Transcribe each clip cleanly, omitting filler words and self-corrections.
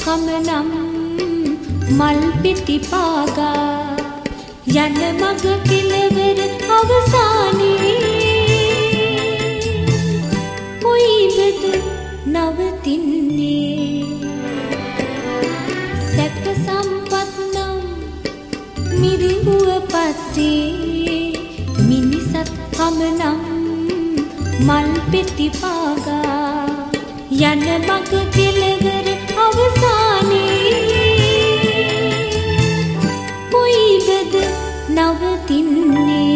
කමනම් මල් පෙති පාගා යන මග කෙළවර අවසානයේ කොයිබද නවතින්නේ සැප සම්පත් නම් මිරිඟුව පස්සේ මිනිසත් කමනම් මල් පෙති පාගා යන මග කෙළවර අවසානයේ කොයිබද නවතින්නේ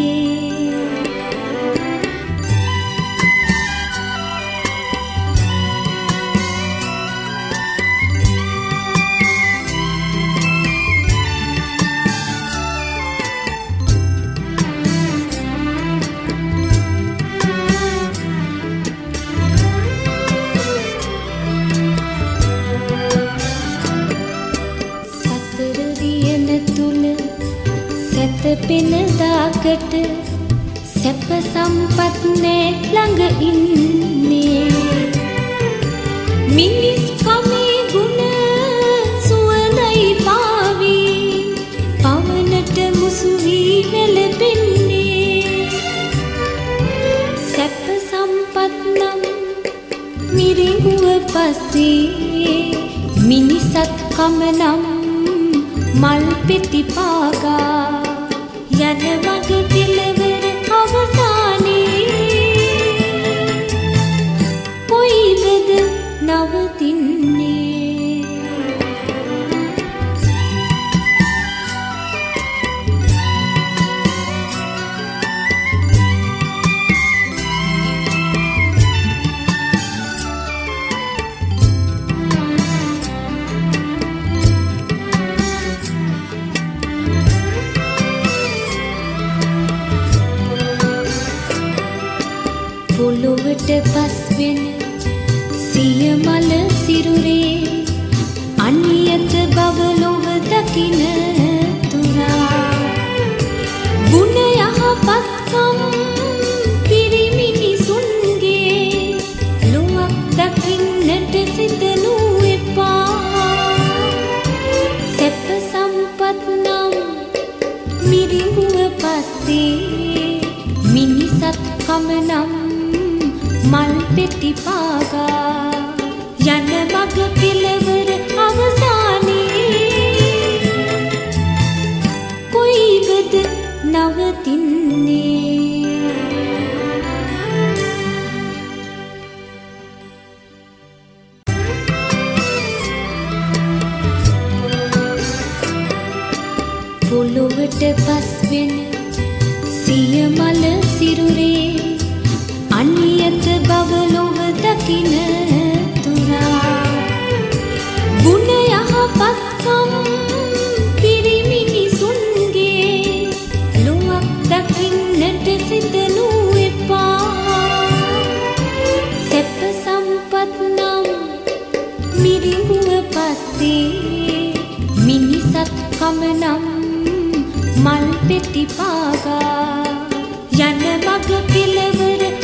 පෙන දාකට සැප සම්පත් නෑ ළඟ ඉන්නේ මිනිස් කමේ ගුණ සුවඳයි පාවි පවනට මුසු වී වැළපෙන්නේ සැප සම්පත් නම් මිරිඟුව පස්සේ මිනිසත් කම නම් මල් පෙති පාගා යන මග කෙළවර අවසානයේ කොයිබද නවතින්නේ පොළොවට පස් වෙන සියමල සිරුරේ අනියත බව ලොව දකින තුරා ගුණ යහපත්කම් පිරිමිනිසුන්ගේ ලොවක් දකින්නට සිතනු එපා සැප සම්පත් නම් මිරිඟුව පස්සේ මිනිසත් කම නම් මල් පෙති පාගා යන මග කෙළවර අවසානයේ කොයිබද නවතින්නේ පොළොවට පස් වෙන සියමල සිරුරේ අනියත බව ලොව දකින තුරා ගුණ යහපත්කම් පිරිමිනිසුන්ගේ ලොවක් දකින්නට සිතනු එපා සැප සම්පත් නම් මිරිඟුව පස්සේ මිනිසත් කම නම් මල් පෙති පාගා යන මග කෙළවර